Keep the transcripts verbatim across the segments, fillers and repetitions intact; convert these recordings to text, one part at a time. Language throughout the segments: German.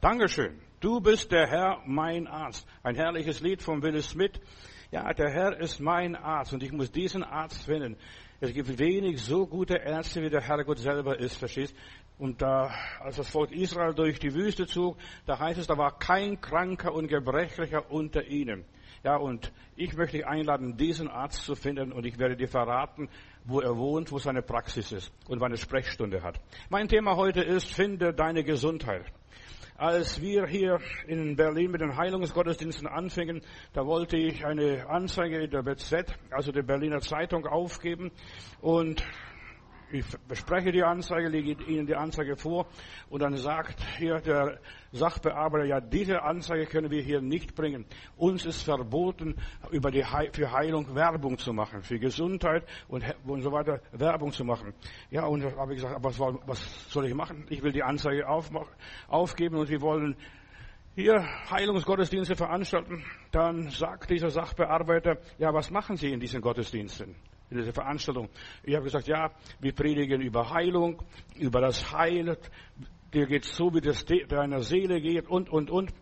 Dankeschön. Du bist der Herr, mein Arzt. Ein herrliches Lied von Will Smith. Ja, der Herr ist mein Arzt und ich muss diesen Arzt finden. Es gibt wenig so gute Ärzte, wie der Herrgott selber ist, verstehst? Und da, als das Volk Israel durch die Wüste zog, da heißt es, da war kein Kranker und Gebrechlicher unter ihnen. Ja, und ich möchte dich einladen, diesen Arzt zu finden und ich werde dir verraten, wo er wohnt, wo seine Praxis ist und wann er Sprechstunde hat. Mein Thema heute ist, finde deine Gesundheit. Als wir hier in Berlin mit den Heilungsgottesdiensten anfingen, da wollte ich eine Anzeige in der B Z, also der Berliner Zeitung, aufgeben und ich bespreche die Anzeige, lege Ihnen die Anzeige vor und dann sagt hier der Sachbearbeiter, ja, diese Anzeige können wir hier nicht bringen. Uns ist verboten, über die He- für Heilung Werbung zu machen, für Gesundheit und, und so weiter Werbung zu machen. Ja, und da habe ich gesagt, was, was soll ich machen? Ich will die Anzeige aufmach- aufgeben und wir wollen hier Heilungsgottesdienste veranstalten. Dann sagt dieser Sachbearbeiter, ja, was machen Sie in diesen Gottesdiensten? In dieser Veranstaltung. Ich habe gesagt, ja, wir predigen über Heilung, über das Heil. Dir geht so, wie das deiner Seele geht und, und, und.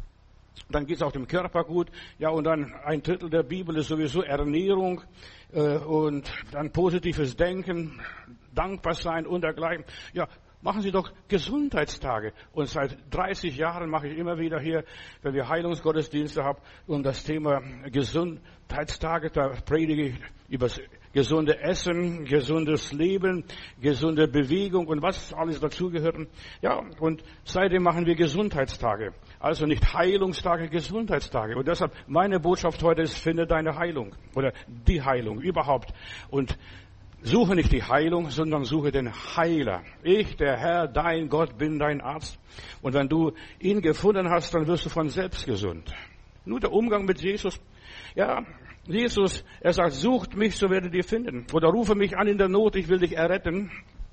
Dann geht es auch dem Körper gut. Ja, und dann ein Drittel der Bibel ist sowieso Ernährung äh, und dann positives Denken, dankbar sein und dergleichen. Ja, machen Sie doch Gesundheitstage. Und seit dreißig Jahren mache ich immer wieder hier, wenn wir Heilungsgottesdienste haben, um das Thema Gesundheitstage, da predige ich über das gesunde Essen, gesundes Leben, gesunde Bewegung und was alles dazugehört. Ja, und seitdem machen wir Gesundheitstage. Also nicht Heilungstage, Gesundheitstage. Und deshalb meine Botschaft heute ist, finde deine Heilung oder die Heilung überhaupt. Und suche nicht die Heilung, sondern suche den Heiler. Ich, der Herr, dein Gott, bin dein Arzt. Und wenn du ihn gefunden hast, dann wirst du von selbst gesund. Nur der Umgang mit Jesus. Ja, Jesus, er sagt, sucht mich, so werdet ihr finden. Oder rufe mich an in der Not, ich will dich erretten.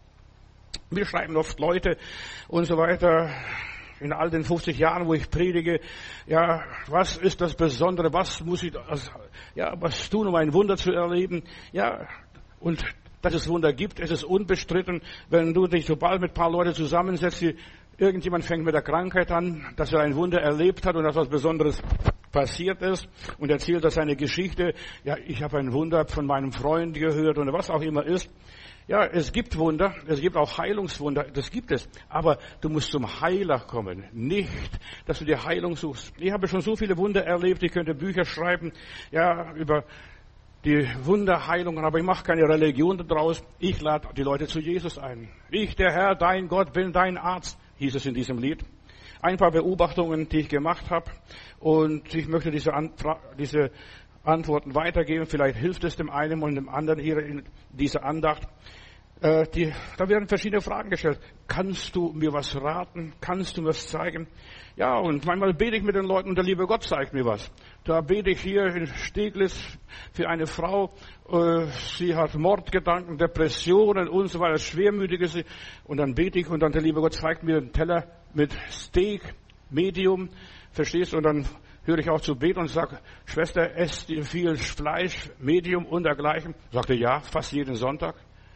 Wir schreiben oft Leute und so weiter. In all den fünfzig Jahren, wo ich predige, ja, was ist das Besondere? Was muss ich, ja, was tun, um ein Wunder zu erleben? Ja, und dass es Wunder gibt, es ist unbestritten. Wenn du dich sobald mit ein paar Leuten zusammensetzt, irgendjemand fängt mit der Krankheit an, dass er ein Wunder erlebt hat und dass was Besonderes passiert ist und erzählt das seine Geschichte. Ja, ich habe ein Wunder von meinem Freund gehört oder was auch immer ist. Ja, es gibt Wunder, es gibt auch Heilungswunder, das gibt es. Aber du musst zum Heiler kommen, nicht, dass du dir Heilung suchst. Ich habe schon so viele Wunder erlebt, ich könnte Bücher schreiben, ja, über die Wunderheilungen, aber ich mache keine Religion daraus. Ich lade die Leute zu Jesus ein. Ich, der Herr, dein Gott, bin dein Arzt, hieß es in diesem Lied. Ein paar Beobachtungen, die ich gemacht habe, und ich möchte diese, Anfra- diese Antworten weitergeben. Vielleicht hilft es dem einen und dem anderen hier in dieser Andacht. Äh, die, da werden verschiedene Fragen gestellt. Kannst du mir was raten? Kannst du mir was zeigen? Ja, und manchmal bete ich mit den Leuten und der liebe Gott zeigt mir was. Da bete ich hier in Steglitz für eine Frau, äh, sie hat Mordgedanken, Depressionen und so weiter, schwermütig ist sie. Und dann bete ich und dann der liebe Gott zeigt mir einen Teller mit Steak, Medium, verstehst du? Und dann höre ich auch zu beten und sage, Schwester, esst ihr viel Fleisch, Medium und dergleichen? Sagte, ja, fast jeden Sonntag.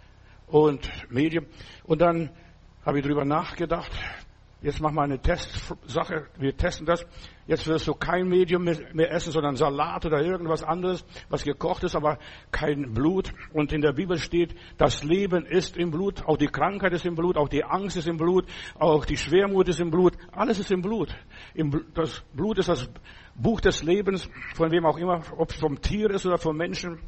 Und Medium. Und dann habe ich drüber nachgedacht. Jetzt machen wir eine Testsache. Wir testen das. Jetzt wirst du kein Medium mehr essen, sondern Salat oder irgendwas anderes, was gekocht ist, aber kein Blut. Und in der Bibel steht, das Leben ist im Blut. Auch die Krankheit ist im Blut. Auch die Angst ist im Blut. Auch die Schwermut ist im Blut. Alles ist im Blut. Das Blut ist das Buch des Lebens, von wem auch immer, ob es vom Tier ist oder vom Menschen.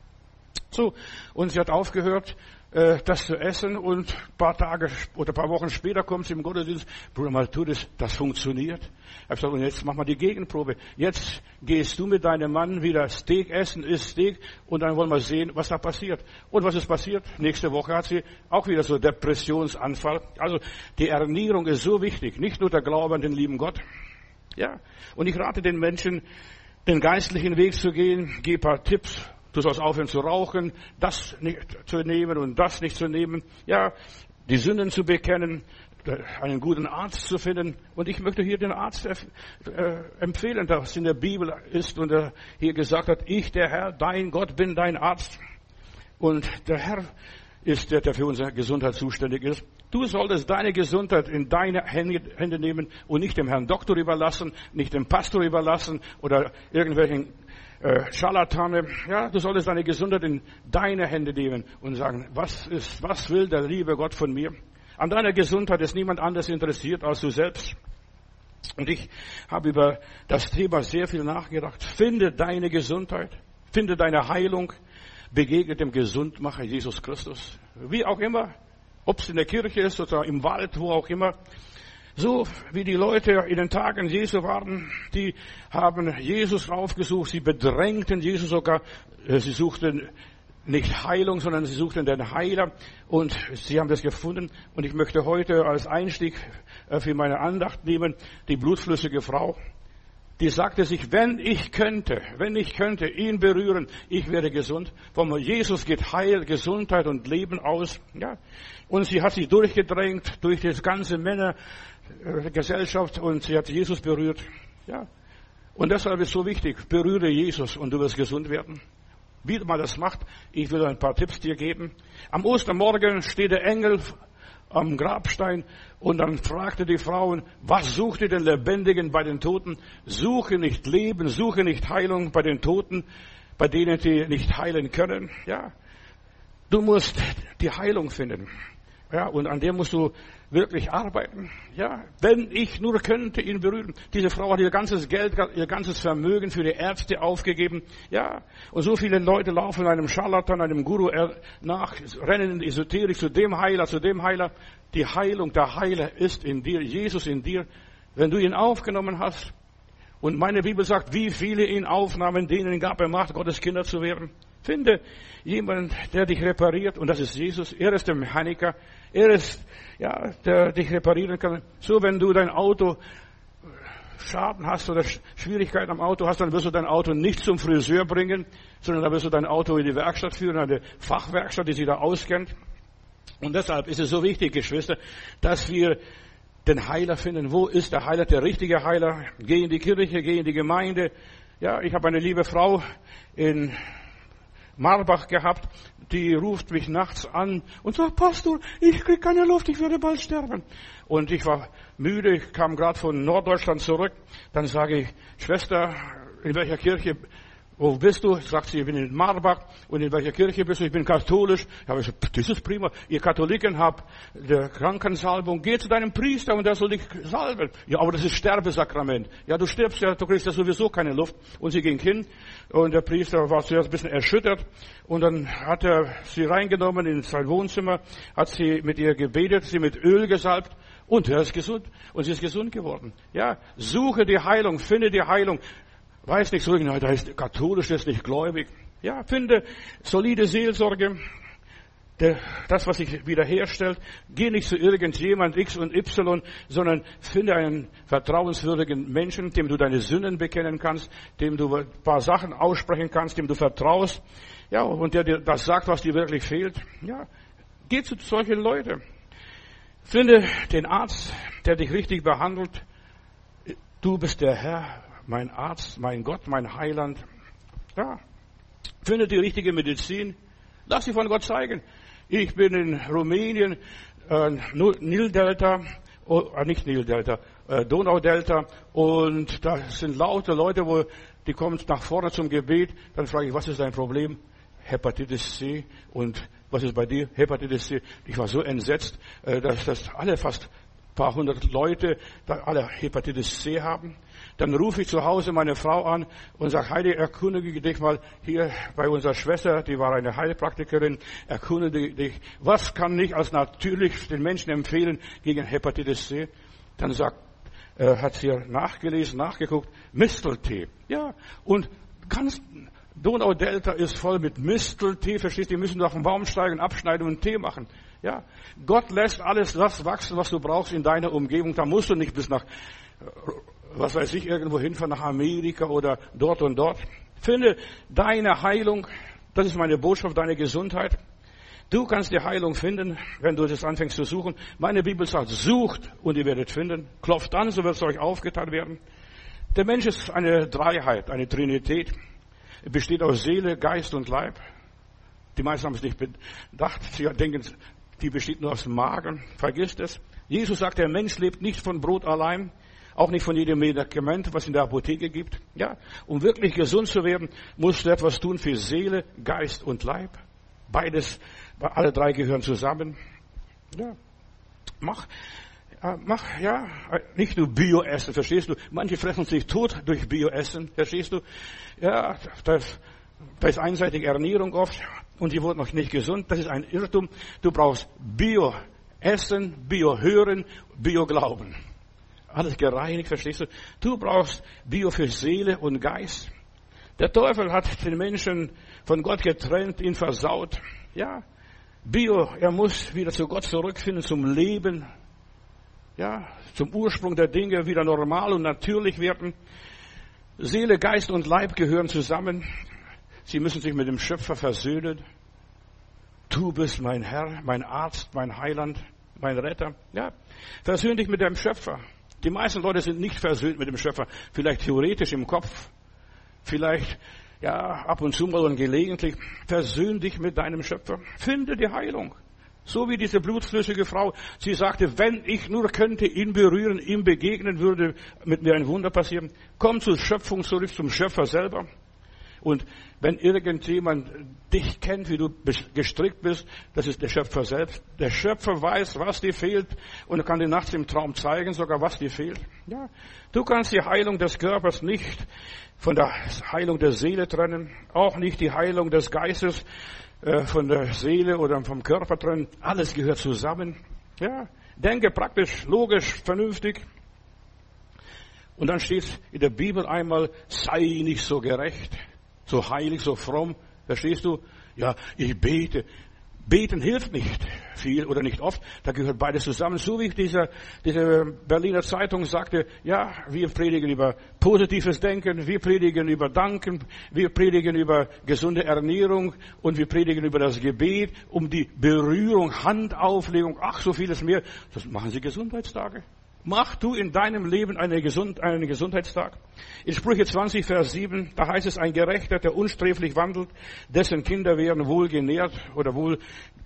So. Und sie hat aufgehört, das zu essen, und ein paar Tage oder ein paar Wochen später kommt sie im Gottesdienst, Bruder Maltudis, das funktioniert. Ich habe gesagt, und jetzt machen wir die Gegenprobe. Jetzt gehst du mit deinem Mann wieder Steak essen, isst Steak, und dann wollen wir sehen, was da passiert. Und was ist passiert? Nächste Woche hat sie auch wieder so Depressionsanfall. Also die Ernährung ist so wichtig, nicht nur der Glaube an den lieben Gott. Ja, und ich rate den Menschen, den geistlichen Weg zu gehen, gebe ein paar Tipps. Du sollst aufhören zu rauchen, das nicht zu nehmen und das nicht zu nehmen. Ja, die Sünden zu bekennen, einen guten Arzt zu finden. Und ich möchte hier den Arzt äh, empfehlen, das in der Bibel ist und er hier gesagt hat, ich, der Herr, dein Gott, bin dein Arzt. Und der Herr, ist der, der für unsere Gesundheit zuständig ist. Du solltest deine Gesundheit in deine Hände nehmen und nicht dem Herrn Doktor überlassen, nicht dem Pastor überlassen oder irgendwelchen äh, Scharlatane. Ja, du solltest deine Gesundheit in deine Hände nehmen und sagen, was ist, was will der liebe Gott von mir? An deiner Gesundheit ist niemand anders interessiert als du selbst. Und ich habe über das Thema sehr viel nachgedacht. Finde deine Gesundheit, finde deine Heilung, begegne dem Gesundmacher Jesus Christus. Wie auch immer, ob es in der Kirche ist oder im Wald, wo auch immer. So wie die Leute in den Tagen Jesu waren, die haben Jesus aufgesucht, sie bedrängten Jesus sogar, sie suchten nicht Heilung, sondern sie suchten den Heiler und sie haben das gefunden. Und ich möchte heute als Einstieg für meine Andacht nehmen, die blutflüssige Frau. Die sagte sich, wenn ich könnte, wenn ich könnte ihn berühren, ich wäre gesund. Von Jesus geht Heil, Gesundheit und Leben aus. Ja. Und sie hat sich durchgedrängt durch das ganze Männergesellschaft und sie hat Jesus berührt. Ja. Und deshalb ist es so wichtig, berühre Jesus und du wirst gesund werden. Wie man das macht, ich will ein paar Tipps dir geben. Am Ostermorgen steht der Engel am Grabstein und dann fragte die Frauen, was sucht ihr den Lebendigen bei den Toten? Suche nicht Leben, suche nicht Heilung bei den Toten, bei denen die nicht heilen können. Ja, du musst die Heilung finden. Ja, und an der musst du wirklich arbeiten. Ja, wenn ich nur könnte ihn berühren. Diese Frau hat ihr ganzes Geld, ihr ganzes Vermögen für die Ärzte aufgegeben. Ja, und so viele Leute laufen einem Scharlatan, einem Guru nach, rennen in Esoterik zu dem Heiler, zu dem Heiler. Die Heilung, der Heiler ist in dir, Jesus in dir. Wenn du ihn aufgenommen hast, und meine Bibel sagt, wie viele ihn aufnahmen, denen gab er Macht, Gottes Kinder zu werden. Finde jemanden, der dich repariert, und das ist Jesus. Er ist der Mechaniker. Er ist, ja, der dich reparieren kann. So, wenn du dein Auto Schaden hast oder Schwierigkeiten am Auto hast, dann wirst du dein Auto nicht zum Friseur bringen, sondern dann wirst du dein Auto in die Werkstatt führen, eine Fachwerkstatt, die sich da auskennt. Und deshalb ist es so wichtig, Geschwister, dass wir den Heiler finden. Wo ist der Heiler, der richtige Heiler? Geh in die Kirche, geh in die Gemeinde. Ja, ich habe eine liebe Frau in Marbach gehabt, die ruft mich nachts an und sagt, Pastor, ich krieg keine Luft, ich werde bald sterben. Und ich war müde, ich kam gerade von Norddeutschland zurück. Dann sage ich, Schwester, in welcher Kirche, wo bist du? Sagt sie, ich bin in Marbach. Und in welcher Kirche bist du? Ich bin katholisch. Da habe ich gesagt, das ist prima. Ihr Katholiken habt der Krankensalbung. Geh zu deinem Priester und der soll dich salben. Ja, aber das ist Sterbesakrament. Ja, du stirbst ja, du kriegst ja sowieso keine Luft. Und sie ging hin und der Priester war zuerst ein bisschen erschüttert. Und dann hat er sie reingenommen in sein Wohnzimmer, hat sie mit ihr gebetet, sie mit Öl gesalbt. Und er ist gesund. Und sie ist gesund geworden. Ja, suche die Heilung, finde die Heilung. Weiß nicht so, da ist katholisch, das ist nicht gläubig. Ja, finde solide Seelsorge, der, das, was sich wiederherstellt. Geh nicht zu irgendjemand X und Y, sondern finde einen vertrauenswürdigen Menschen, dem du deine Sünden bekennen kannst, dem du ein paar Sachen aussprechen kannst, dem du vertraust. Ja, und der dir das sagt, was dir wirklich fehlt. Ja, geh zu solchen Leuten. Finde den Arzt, der dich richtig behandelt. Du bist der Herr, mein Arzt, mein Gott, mein Heiland. Ja, finde die richtige Medizin. Lass sie von Gott zeigen. Ich bin in Rumänien, äh, Nildelta, oh, nicht Nildelta, äh, Donaudelta, und da sind lauter Leute, wo die kommen nach vorne zum Gebet. Dann frage ich, was ist dein Problem? Hepatitis C. Und was ist bei dir? Hepatitis C. Ich war so entsetzt, äh, dass das alle fast ein paar hundert Leute da alle Hepatitis C haben. Dann rufe ich zu Hause meine Frau an und sage, Heidi, erkundige dich mal hier bei unserer Schwester, die war eine Heilpraktikerin, erkundige dich, was kann ich als natürlich den Menschen empfehlen gegen Hepatitis C? Dann sagt, äh, hat sie nachgelesen, nachgeguckt, Misteltee. Ja, und ganz Donaudelta ist voll mit Misteltee, verstehst du, die müssen auf den Baum steigen, abschneiden und Tee machen. Ja, Gott lässt alles das wachsen, was du brauchst in deiner Umgebung. Da musst du nicht bis nach was weiß ich, irgendwo hinfahren, nach Amerika oder dort und dort. Finde deine Heilung. Das ist meine Botschaft, deine Gesundheit. Du kannst die Heilung finden, wenn du das anfängst zu suchen. Meine Bibel sagt, sucht und ihr werdet finden. Klopft an, so wird es euch aufgetan werden. Der Mensch ist eine Dreiheit, eine Trinität. Er besteht aus Seele, Geist und Leib. Die meisten haben es nicht bedacht. Sie denken, die besteht nur aus dem Magen. Vergisst es. Jesus sagt, der Mensch lebt nicht von Brot allein, auch nicht von jedem Medikament, was in der Apotheke gibt. Ja, um wirklich gesund zu werden, musst du etwas tun für Seele, Geist und Leib. Beides, alle drei gehören zusammen. Ja, mach, äh, mach, ja, nicht nur Bio-Essen, verstehst du? Manche fressen sich tot durch Bio-Essen, verstehst du? Ja, das, das ist einseitige Ernährung oft und die wird noch nicht gesund. Das ist ein Irrtum. Du brauchst Bio-Essen, Bio-Hören, Bio-Glauben. Alles gereinigt, verstehst du? Du brauchst Bio für Seele und Geist. Der Teufel hat den Menschen von Gott getrennt, ihn versaut. Ja, Bio, er muss wieder zu Gott zurückfinden, zum Leben. Ja, zum Ursprung der Dinge wieder normal und natürlich werden. Seele, Geist und Leib gehören zusammen. Sie müssen sich mit dem Schöpfer versöhnen. Du bist mein Herr, mein Arzt, mein Heiland, mein Retter. Ja, versöhn dich mit deinem Schöpfer. Die meisten Leute sind nicht versöhnt mit dem Schöpfer. Vielleicht theoretisch im Kopf. Vielleicht, ja, ab und zu mal und gelegentlich. Versöhn dich mit deinem Schöpfer. Finde die Heilung. So wie diese blutflüssige Frau. Sie sagte, wenn ich nur könnte ihn berühren, ihm begegnen, würde mit mir ein Wunder passieren. Komm zur Schöpfung zurück, zum Schöpfer selber. Und wenn irgendjemand dich kennt, wie du gestrickt bist, das ist der Schöpfer selbst. Der Schöpfer weiß, was dir fehlt und kann dir nachts im Traum zeigen, sogar was dir fehlt. Ja, du kannst die Heilung des Körpers nicht von der Heilung der Seele trennen, auch nicht die Heilung des Geistes äh, von der Seele oder vom Körper trennen. Alles gehört zusammen. Ja, denke praktisch, logisch, vernünftig. Und dann steht in der Bibel einmal, sei nicht so gerecht. So heilig, so fromm, verstehst du? Ja, ich bete. Beten hilft nicht viel oder nicht oft. Da gehört beides zusammen. So wie dieser, diese Berliner Zeitung sagte, ja, wir predigen über positives Denken, wir predigen über Danken, wir predigen über gesunde Ernährung und wir predigen über das Gebet, um die Berührung, Handauflegung, ach, so vieles mehr. Das machen sie Gesundheitstage. Mach du in deinem Leben eine Gesund, einen Gesundheitstag. In Sprüche zwanzig, Vers sieben, da heißt es, ein Gerechter, der unsträflich wandelt, dessen Kinder werden wohl genährt oder wohl,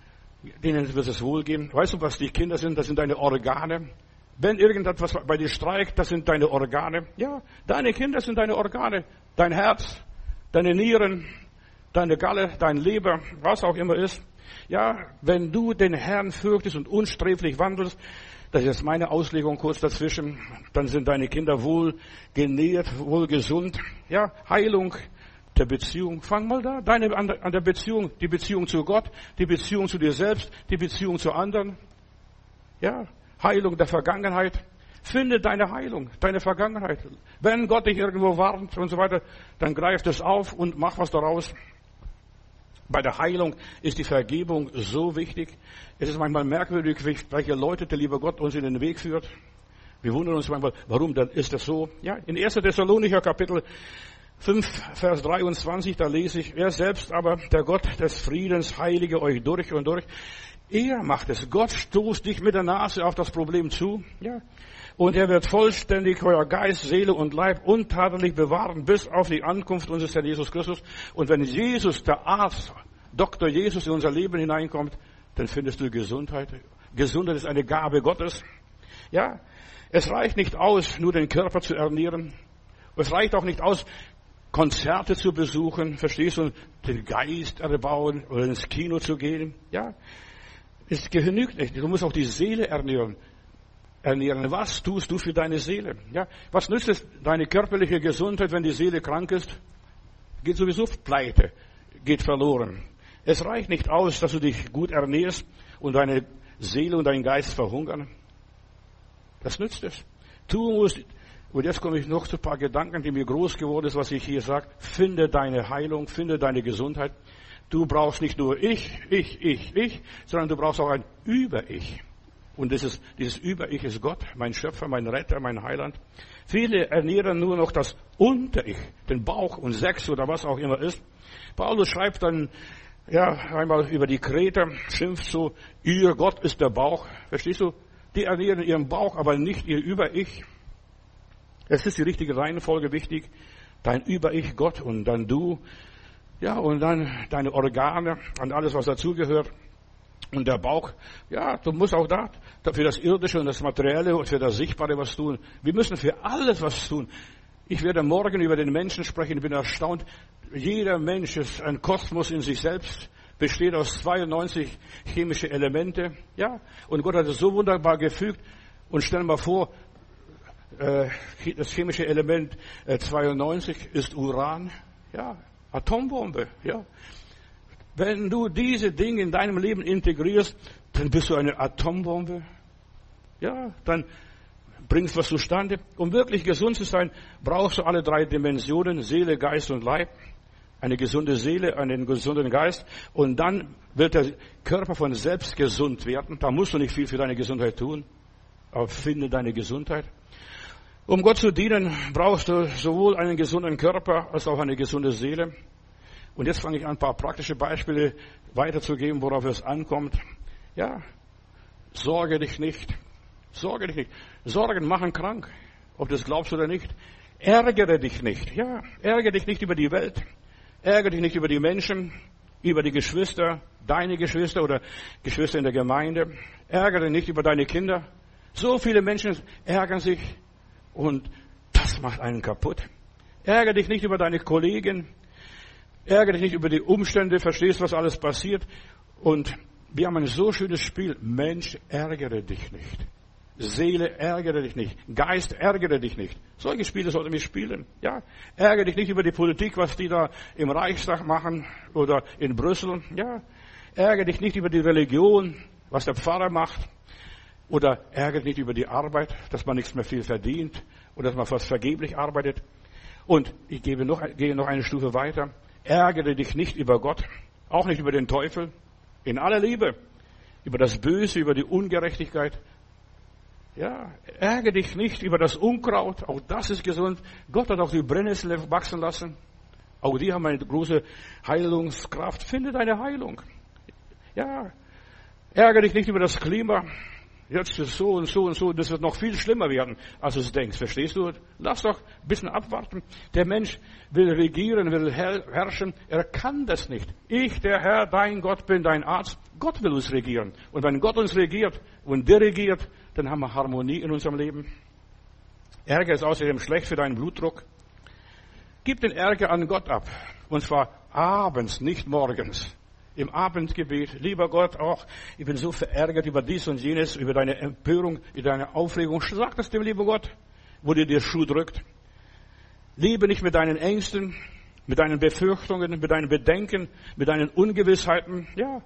denen wird es wohlgehen. Weißt du, was die Kinder sind? Das sind deine Organe. Wenn irgendetwas bei dir streikt, das sind deine Organe. Ja, deine Kinder sind deine Organe. Dein Herz, deine Nieren, deine Galle, dein Leber, was auch immer ist. Ja, wenn du den Herrn fürchtest und unsträflich wandelst, das ist jetzt meine Auslegung kurz dazwischen. Dann sind deine Kinder wohl genährt, wohl gesund. Ja, Heilung der Beziehung. Fang mal da. Deine, an der Beziehung, die Beziehung zu Gott, die Beziehung zu dir selbst, die Beziehung zu anderen. Ja, Heilung der Vergangenheit. Finde deine Heilung, deine Vergangenheit. Wenn Gott dich irgendwo warnt und so weiter, dann greif das auf und mach was daraus. Bei der Heilung ist die Vergebung so wichtig. Es ist manchmal merkwürdig, welche Leute der liebe Gott uns in den Weg führt. Wir wundern uns manchmal, warum dann ist das so? Ja, in erster Thessalonicher Kapitel fünf, Vers dreiundzwanzig, da lese ich, er selbst aber, der Gott des Friedens, heilige euch durch und durch. Er macht es. Gott stoßt dich mit der Nase auf das Problem zu. Ja. Und er wird vollständig euer Geist, Seele und Leib untadelig bewahren bis auf die Ankunft unseres Herrn Jesus Christus. Und wenn Jesus, der Arzt, Doktor Jesus in unser Leben hineinkommt, dann findest du Gesundheit. Gesundheit ist eine Gabe Gottes. Ja, es reicht nicht aus, nur den Körper zu ernähren. Es reicht auch nicht aus, Konzerte zu besuchen, verstehst du, den Geist erbauen oder ins Kino zu gehen. Ja, es genügt nicht. Du musst auch die Seele ernähren. Ernähren. Was tust du für deine Seele? Ja, was nützt es deine körperliche Gesundheit, wenn die Seele krank ist? Geht sowieso pleite, geht verloren. Es reicht nicht aus, dass du dich gut ernährst und deine Seele und dein Geist verhungern. Das nützt es. Tu musst, und jetzt komme ich noch zu ein paar Gedanken, die mir groß geworden ist, was ich hier sage. Finde deine Heilung, finde deine Gesundheit. Du brauchst nicht nur ich, ich, ich, ich, sondern du brauchst auch ein Über-Ich. Und dieses, dieses Über-Ich ist Gott, mein Schöpfer, mein Retter, mein Heiland. Viele ernähren nur noch das Unter-Ich, den Bauch und Sex oder was auch immer ist. Paulus schreibt dann, ja, einmal über die Kreter, schimpft so, ihr Gott ist der Bauch. Verstehst du? Die ernähren ihren Bauch, aber nicht ihr Über-Ich. Es ist die richtige Reihenfolge wichtig. Dein Über-Ich Gott und dann du. Ja, und dann deine Organe und alles, was dazugehört. Und der Bauch, ja, du musst auch da für das Irdische und das Materielle und für das Sichtbare was tun. Wir müssen für alles was tun. Ich werde morgen über den Menschen sprechen, ich bin erstaunt. Jeder Mensch ist ein Kosmos in sich selbst, besteht aus zweiundneunzig chemische Elemente. Ja, und Gott hat es so wunderbar gefügt. Und stell dir mal vor, das chemische Element zweiundneunzig ist Uran. Ja, Atombombe. Ja. Wenn du diese Dinge in deinem Leben integrierst, dann bist du eine Atombombe. Ja, dann bringst was zustande. Um wirklich gesund zu sein, brauchst du alle drei Dimensionen, Seele, Geist und Leib. Eine gesunde Seele, einen gesunden Geist. Und dann wird der Körper von selbst gesund werden. Da musst du nicht viel für deine Gesundheit tun. Aber finde deine Gesundheit. Um Gott zu dienen, brauchst du sowohl einen gesunden Körper als auch eine gesunde Seele. Und jetzt fange ich an, ein paar praktische Beispiele weiterzugeben, worauf es ankommt. Ja, sorge dich nicht. Sorge dich nicht. Sorgen machen krank, ob du das glaubst oder nicht. Ärgere dich nicht. Ja, ärgere dich nicht über die Welt. Ärgere dich nicht über die Menschen, über die Geschwister, deine Geschwister oder Geschwister in der Gemeinde. Ärgere dich nicht über deine Kinder. So viele Menschen ärgern sich und das macht einen kaputt. Ärgere dich nicht über deine Kollegen. Ärgere dich nicht über die Umstände, verstehst, was alles passiert. Und wir haben ein so schönes Spiel. Mensch, ärgere dich nicht. Seele, ärgere dich nicht. Geist, ärgere dich nicht. Solche Spiele sollten wir spielen. Ja, ärgere dich nicht über die Politik, was die da im Reichstag machen oder in Brüssel. Ja, ärgere dich nicht über die Religion, was der Pfarrer macht. Oder ärgere dich nicht über die Arbeit, dass man nichts mehr viel verdient oder dass man fast vergeblich arbeitet. Und ich gebe noch, gehe noch eine Stufe weiter. Ärgere dich nicht über Gott, auch nicht über den Teufel, in aller Liebe, über das Böse, über die Ungerechtigkeit. Ja, ärgere dich nicht über das Unkraut, auch das ist gesund. Gott hat auch die Brennnessel wachsen lassen. Auch die haben eine große Heilungskraft. Finde deine Heilung. Ja, ärgere dich nicht über das Klima. Jetzt ist so und so und so, das wird noch viel schlimmer werden, als du es denkst. Verstehst du? Lass doch ein bisschen abwarten. Der Mensch will regieren, will herrschen. Er kann das nicht. Ich, der Herr, dein Gott, bin dein Arzt. Gott will uns regieren. Und wenn Gott uns regiert und dirigiert, dann haben wir Harmonie in unserem Leben. Ärger ist außerdem schlecht für deinen Blutdruck. Gib den Ärger an Gott ab. Und zwar abends, nicht morgens. Im Abendgebet, lieber Gott, auch, ich bin so verärgert über dies und jenes, über deine Empörung, über deine Aufregung. Sag das dem lieben Gott, wo dir der Schuh drückt. Lebe nicht mit deinen Ängsten, mit deinen Befürchtungen, mit deinen Bedenken, mit deinen Ungewissheiten. Ja,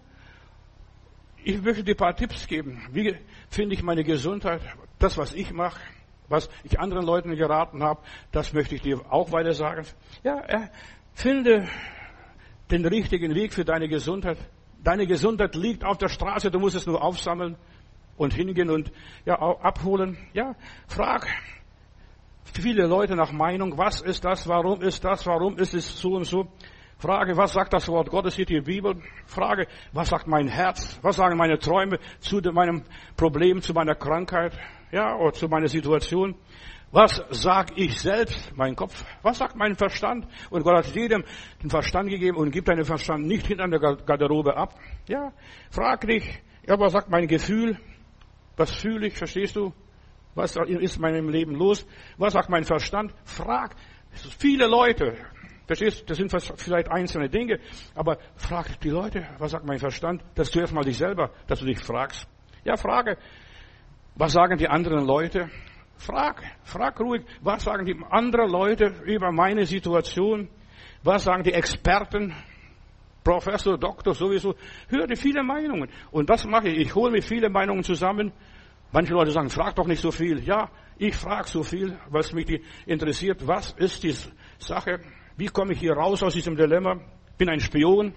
ich möchte dir ein paar Tipps geben. Wie finde ich meine Gesundheit? Das, was ich mache, was ich anderen Leuten geraten habe, das möchte ich dir auch weiter sagen. Ja, finde den richtigen Weg für deine Gesundheit. Deine Gesundheit liegt auf der Straße, du musst es nur aufsammeln und hingehen und ja abholen. Ja, frag viele Leute nach Meinung, was ist das, warum ist das, warum ist es so und so. Frage, was sagt das Wort Gottes hier, die Bibel? Frage, was sagt mein Herz? Was sagen meine Träume zu meinem Problem, zu meiner Krankheit, ja, oder zu meiner Situation? Was sag ich selbst, mein Kopf? Was sagt mein Verstand? Und Gott hat jedem den Verstand gegeben und gibt deinen Verstand nicht hinter der Garderobe ab. Ja, frag dich, ja, was sagt mein Gefühl? Was fühle ich, verstehst du? Was ist in meinem Leben los? Was sagt mein Verstand? Frag viele Leute. Verstehst du? Das sind vielleicht einzelne Dinge, aber frag die Leute, was sagt mein Verstand? Das ist zuerst mal dich selber, dass du dich fragst. Ja, frage, was sagen die anderen Leute? Frag, frag ruhig, was sagen die anderen Leute über meine Situation? Was sagen die Experten? Professor, Doktor, sowieso. Hör dir viele Meinungen. Und was mache ich? Ich hole mir viele Meinungen zusammen. Manche Leute sagen, frag doch nicht so viel. Ja, ich frage so viel, weil es mich interessiert. Was ist die Sache? Wie komme ich hier raus aus diesem Dilemma? Bin ein Spion.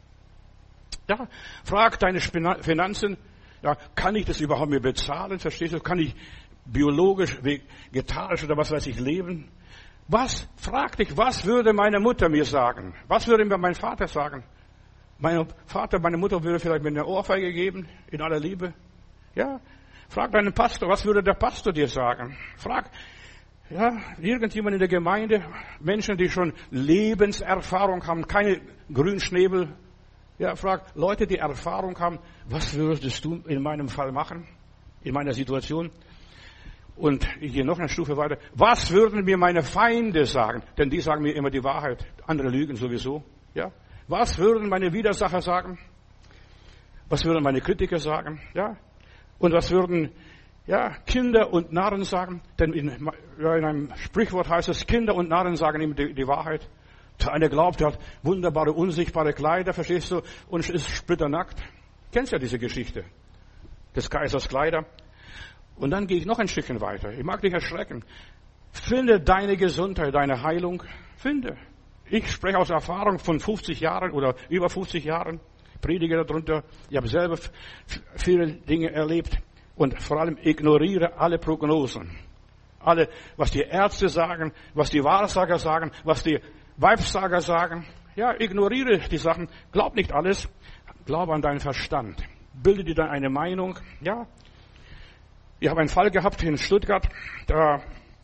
Ja, frag deine Finanzen. Ja, kann ich das überhaupt mir bezahlen? Verstehst du? Kann ich biologisch, vegetarisch oder was weiß ich leben? Was? Frag dich, was würde meine Mutter mir sagen? Was würde mir mein Vater sagen? Mein Vater, meine Mutter würde vielleicht mir eine Ohrfeige geben, in aller Liebe. Ja? Frag deinen Pastor, was würde der Pastor dir sagen? Frag, Ja, irgendjemand in der Gemeinde, Menschen, die schon Lebenserfahrung haben, keine Grünschnäbel. Ja, fragt Leute, die Erfahrung haben, was würdest du in meinem Fall machen, in meiner Situation? Und ich gehe noch eine Stufe weiter. Was würden mir meine Feinde sagen? Denn die sagen mir immer die Wahrheit. Andere lügen sowieso. Ja. Was würden meine Widersacher sagen? Was würden meine Kritiker sagen? Ja. Und was würden, ja, Kinder und Narren sagen? Denn in, ja, in einem Sprichwort heißt es, Kinder und Narren sagen immer die, die Wahrheit. Der eine glaubt, er hat wunderbare, unsichtbare Kleider, verstehst du, und ist splitternackt. Kennst ja diese Geschichte des Kaisers Kleider. Und dann gehe ich noch ein Stückchen weiter. Ich mag dich erschrecken. Finde deine Gesundheit, deine Heilung. Finde. Ich spreche aus Erfahrung von fünfzig Jahren oder über fünfzig Jahren. Predige darunter. Ich habe selber viele Dinge erlebt. Und vor allem ignoriere alle Prognosen. Alle, was die Ärzte sagen, was die Wahrsager sagen, was die Weibsager sagen. Ja, ignoriere die Sachen. Glaub nicht alles. Glaube an deinen Verstand. Bilde dir dann eine Meinung. Ja. Ich habe einen Fall gehabt in Stuttgart, da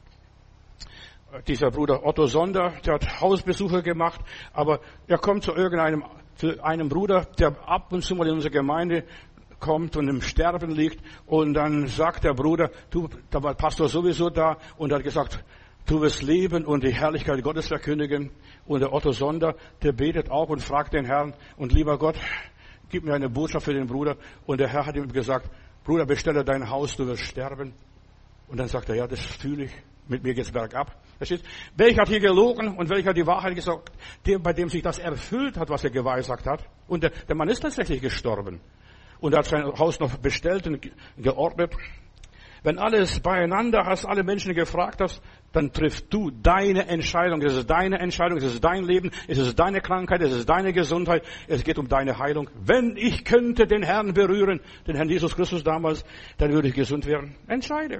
dieser Bruder Otto Sonder, der hat Hausbesuche gemacht, aber er kommt zu irgendeinem, zu einem Bruder, der ab und zu mal in unsere Gemeinde kommt und im Sterben liegt, und dann sagt der Bruder, du, da war Pastor sowieso da, und er hat gesagt, du wirst leben und die Herrlichkeit Gottes verkündigen. Und der Otto Sonder, der betet auch und fragt den Herrn, und lieber Gott, gib mir eine Botschaft für den Bruder. Und der Herr hat ihm gesagt, Bruder, bestelle dein Haus, du wirst sterben. Und dann sagt er, ja, das fühle ich, mit mir geht's bergab. Verstehst? Welcher hat hier gelogen und welcher hat die Wahrheit gesagt? Der, bei dem sich das erfüllt hat, was er geweissagt hat. Und der, der Mann ist tatsächlich gestorben. Und er hat sein Haus noch bestellt und geordnet. Wenn alles beieinander hast, alle Menschen gefragt hast, dann triffst du deine Entscheidung. Es ist deine Entscheidung, es ist dein Leben, es ist deine Krankheit, es ist deine Gesundheit, es geht um deine Heilung. Wenn ich könnte den Herrn berühren, den Herrn Jesus Christus damals, dann würde ich gesund werden. Entscheide.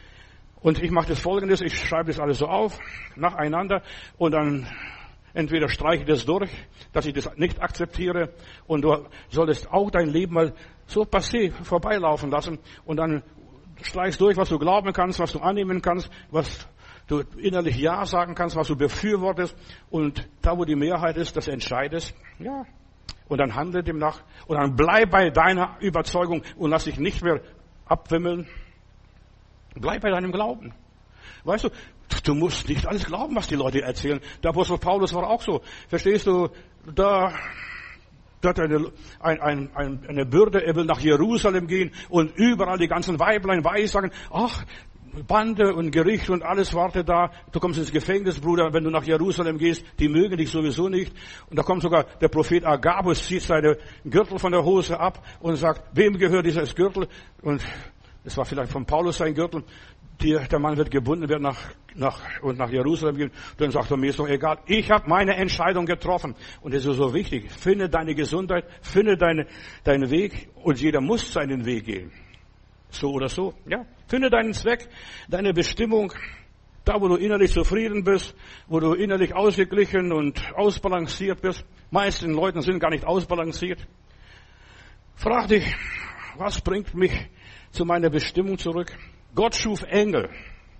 Und ich mache das Folgendes, ich schreibe das alles so auf, nacheinander, und dann entweder streiche ich das durch, dass ich das nicht akzeptiere, und du solltest auch dein Leben mal so passé vorbeilaufen lassen, und dann streichst durch, was du glauben kannst, was du annehmen kannst, was du innerlich Ja sagen kannst, was du befürwortest, und da, wo die Mehrheit ist, das entscheidest, ja. Und dann handle demnach, und dann bleib bei deiner Überzeugung und lass dich nicht mehr abwimmeln. Bleib bei deinem Glauben. Weißt du, du musst nicht alles glauben, was die Leute erzählen. Der Apostel Paulus war auch so. Verstehst du, da, da hat er eine, ein, ein, eine Bürde, er will nach Jerusalem gehen, und überall die ganzen Weiblein weissagen, ach, Bande und Gericht und alles wartet da. Du kommst ins Gefängnis, Bruder, wenn du nach Jerusalem gehst. Die mögen dich sowieso nicht. Und da kommt sogar der Prophet Agabus, zieht seine Gürtel von der Hose ab und sagt, wem gehört dieses Gürtel? Und es war vielleicht von Paulus sein Gürtel. Die, der Mann wird gebunden, wird nach, nach, und nach Jerusalem gehen. Dann sagt er, mir ist doch egal. Ich habe meine Entscheidung getroffen. Und das ist so wichtig. Finde deine Gesundheit, finde deine, deinen Weg. Und jeder muss seinen Weg gehen. So oder so, ja. Finde deinen Zweck, deine Bestimmung. Da, wo du innerlich zufrieden bist, wo du innerlich ausgeglichen und ausbalanciert bist. Meisten Leuten sind gar nicht ausbalanciert. Frag dich, was bringt mich zu meiner Bestimmung zurück? Gott schuf Engel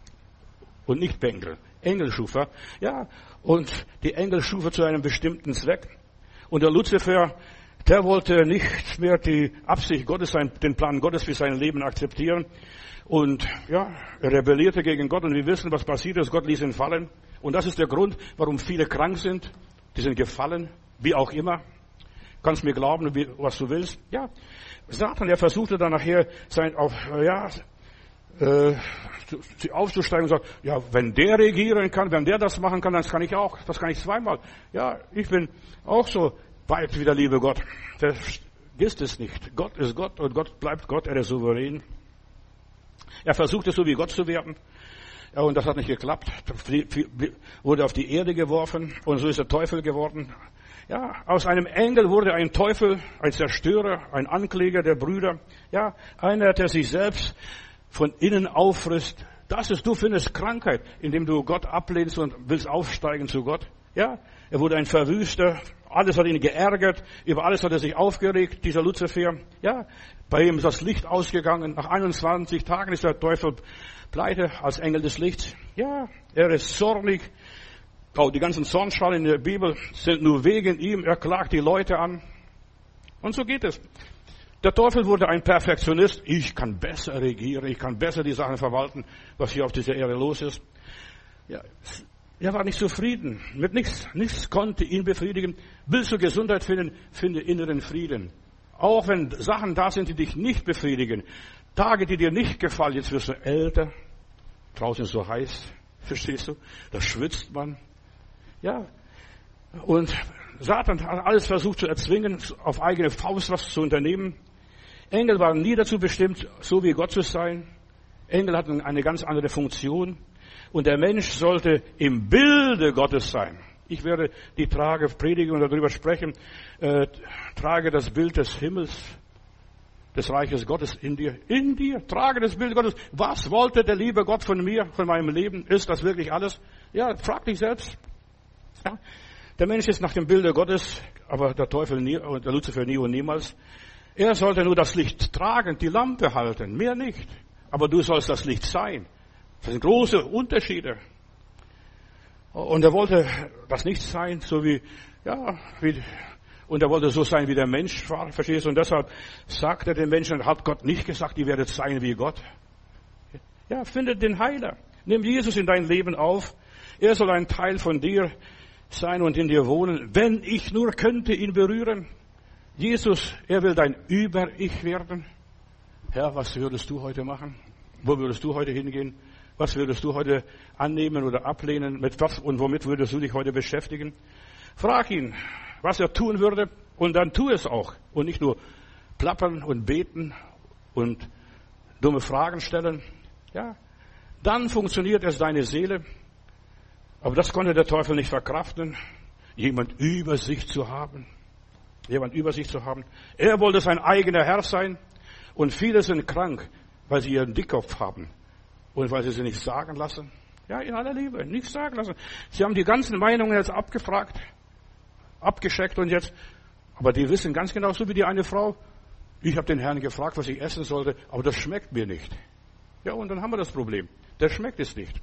und nicht Bengel. Engel schuf er, ja. Und die Engel schuf er zu einem bestimmten Zweck. Und der Luzifer, der wollte nicht mehr die Absicht Gottes, den Plan Gottes für sein Leben akzeptieren. Und ja, er rebellierte gegen Gott, und wir wissen, was passiert ist. Gott ließ ihn fallen. Und das ist der Grund, warum viele krank sind. Die sind gefallen, wie auch immer. Kannst mir glauben, wie, was du willst. Ja, Satan, der versuchte dann nachher sein, auf, ja, äh, aufzusteigen und sagt, ja, wenn der regieren kann, wenn der das machen kann, dann kann ich auch. Das kann ich zweimal. Ja, ich bin auch so weit wie der liebe Gott. Vergisst es nicht. Gott ist Gott und Gott bleibt Gott, er ist souverän. Er versuchte so wie Gott zu werden. Ja, und das hat nicht geklappt. Wurde auf die Erde geworfen, und so ist er Teufel geworden. Ja, aus einem Engel wurde ein Teufel, ein Zerstörer, ein Ankläger der Brüder. Ja, einer, der sich selbst von innen auffrisst. Das ist, du findest Krankheit, indem du Gott ablehnst und willst aufsteigen zu Gott. Ja, er wurde ein Verwüster. Alles hat ihn geärgert. Über alles hat er sich aufgeregt, dieser Luzifer. Ja, bei ihm ist das Licht ausgegangen. Nach einundzwanzig Tagen ist der Teufel pleite als Engel des Lichts. Ja, er ist zornig. Auch die ganzen Zornschalen in der Bibel sind nur wegen ihm. Er klagt die Leute an. Und so geht es. Der Teufel wurde ein Perfektionist. Ich kann besser regieren. Ich kann besser die Sachen verwalten, was hier auf dieser Erde los ist. Ja, er war nicht zufrieden. Mit nichts, nichts konnte ihn befriedigen. Willst du Gesundheit finden? Finde inneren Frieden. Auch wenn Sachen da sind, die dich nicht befriedigen. Tage, die dir nicht gefallen. Jetzt wirst du älter. Draußen ist so heiß. Verstehst du? Da schwitzt man. Ja. Und Satan hat alles versucht zu erzwingen, auf eigene Faust was zu unternehmen. Engel waren nie dazu bestimmt, so wie Gott zu sein. Engel hatten eine ganz andere Funktion. Und der Mensch sollte im Bilde Gottes sein. Ich werde die Tage predigen und darüber sprechen. Äh, trage das Bild des Himmels, des Reiches Gottes in dir. In dir. Trage das Bild Gottes. Was wollte der liebe Gott von mir, von meinem Leben? Ist das wirklich alles? Ja, frag dich selbst. Ja. Der Mensch ist nach dem Bilde Gottes, aber der Teufel nie, und der Luzifer nie und niemals. Er sollte nur das Licht tragen, die Lampe halten, mehr nicht. Aber du sollst das Licht sein. Das sind große Unterschiede. Und er wollte das nicht sein, so wie, ja, wie, und er wollte so sein, wie der Mensch war, verstehst du? Und deshalb sagt er den Menschen, hat Gott nicht gesagt, ihr werdet sein wie Gott. Ja, finde den Heiler. Nimm Jesus in dein Leben auf. Er soll ein Teil von dir sein und in dir wohnen. Wenn ich nur könnte ihn berühren. Jesus, er will dein Über-Ich werden. Herr, was würdest du heute machen? Wo würdest du heute hingehen? Was würdest du heute annehmen oder ablehnen? Mit was und womit würdest du dich heute beschäftigen? Frag ihn, was er tun würde, und dann tu es auch. Und nicht nur plappern und beten und dumme Fragen stellen. Ja, dann funktioniert es deine Seele. Aber das konnte der Teufel nicht verkraften, jemand über sich zu haben. Jemand über sich zu haben. Er wollte sein eigener Herr sein. Und viele sind krank, weil sie ihren Dickkopf haben. Und weil sie sie nicht sagen lassen. Ja, in aller Liebe, nichts sagen lassen. Sie haben die ganzen Meinungen jetzt abgefragt, abgescheckt und jetzt, aber die wissen ganz genau, so wie die eine Frau, ich habe den Herrn gefragt, was ich essen sollte, aber das schmeckt mir nicht. Ja, und dann haben wir das Problem. Der schmeckt es nicht.